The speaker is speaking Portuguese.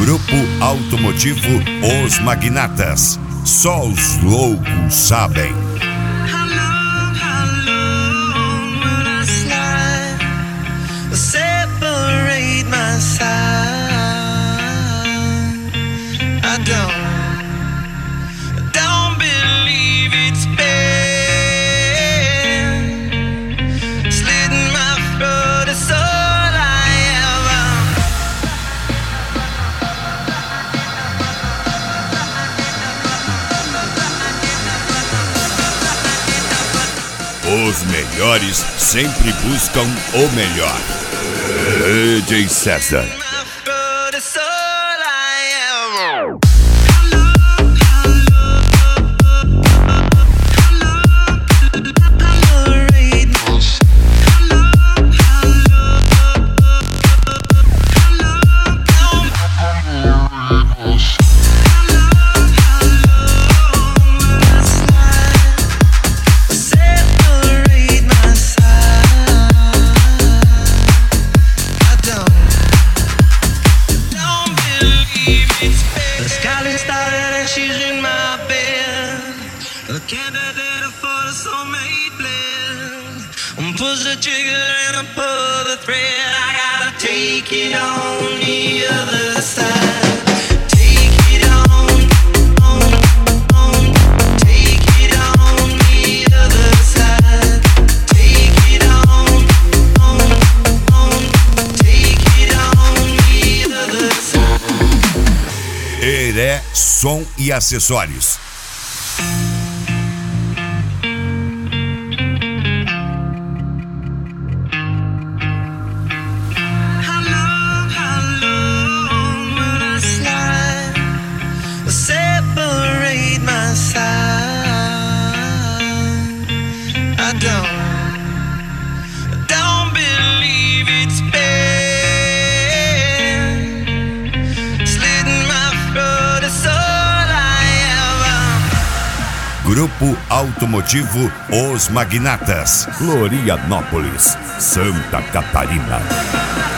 Grupo Automotivo Os Magnatas. Só os loucos sabem. Os melhores sempre buscam o melhor. DJ César. Candidate for the soulmate blend. Push the trigger and I pull the thread. I gotta take it on the other side. Take it on, take it on the other side. Take it on, take it on the other side. Heré Som e Acessórios. Don't believe it's been slitting my throat, it's all I ever. Grupo Automotivo Os Magnatas, Florianópolis, Santa Catarina.